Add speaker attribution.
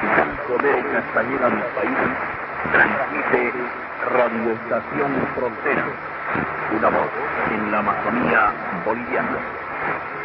Speaker 1: Poder Castañeda del país, transmite Radio Estación Frontera, una voz en la Amazonía boliviana.